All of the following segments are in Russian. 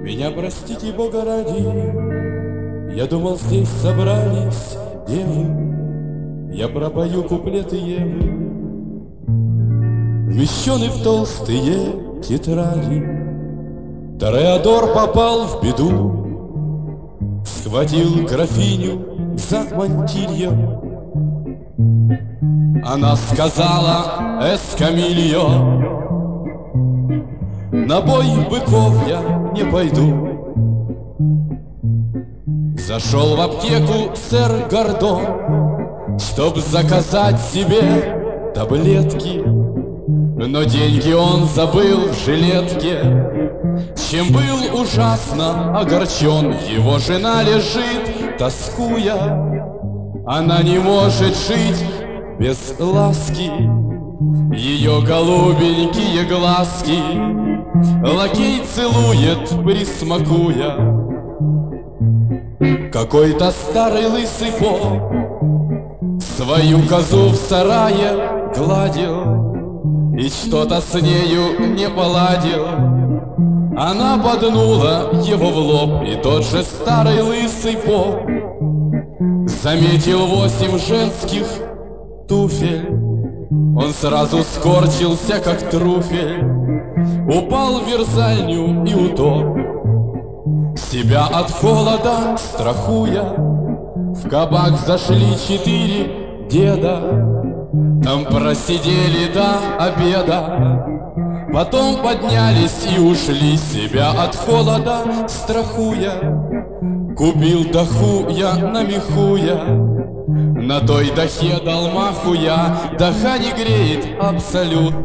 Меня простите, Бога ради, я думал, здесь собрались девы. Я пропою куплеты Евы, вмещены в толстые тетради. Тореадор попал в беду, схватил графиню за мантильем. Она сказала: «Эскамильо, на бой быков я не пойду». Зашел в аптеку сэр Гордон, чтоб заказать себе таблетки, но деньги он забыл в жилетке. Чем был ужасно огорчен, его жена лежит, тоскуя. Она не может жить без ласки, ее голубенькие глазки лакей целует, присмакуя. Какой-то старый лысый поп свою козу в сарае гладил и что-то с нею не поладил. Она поднула его в лоб, и тот же старый лысый поп заметил 8 женских туфель. Он сразу скорчился, как трюфель, упал в верзальню и утоп, себя от холода страхуя. В кабак зашли 4 деда, там просидели до обеда, потом поднялись и ушли, себя от холода страхуя. Купил даху я на меху я, на той дахе дал маху я. Даха не греет абсолютно.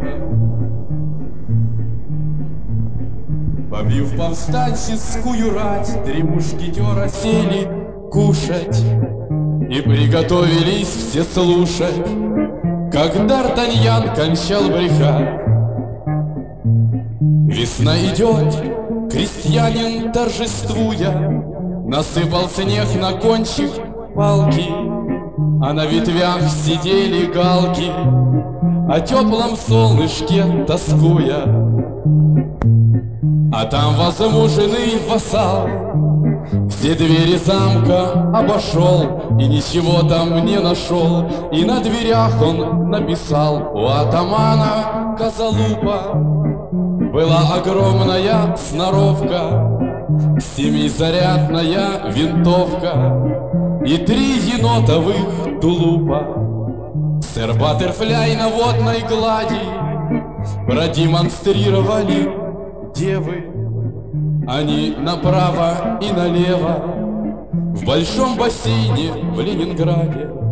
Побив повстанческую рать, 3 мушкетера сели кушать и приготовились все слушать, как Д'Артаньян кончал брехать. Весна идет, крестьянин торжествуя, насыпал снег на кончик палки, а на ветвях сидели галки, о теплом солнышке тоскуя. А там возмуженный вассал все двери замка обошел и ничего там не нашел. И на дверях он написал: у атамана Козолупа была огромная сноровка, 7-зарядная винтовка и 3 енотовых тулупа. Сэр Баттерфляй на водной глади продемонстрировали девы. Они направо и налево в большом бассейне в Ленинграде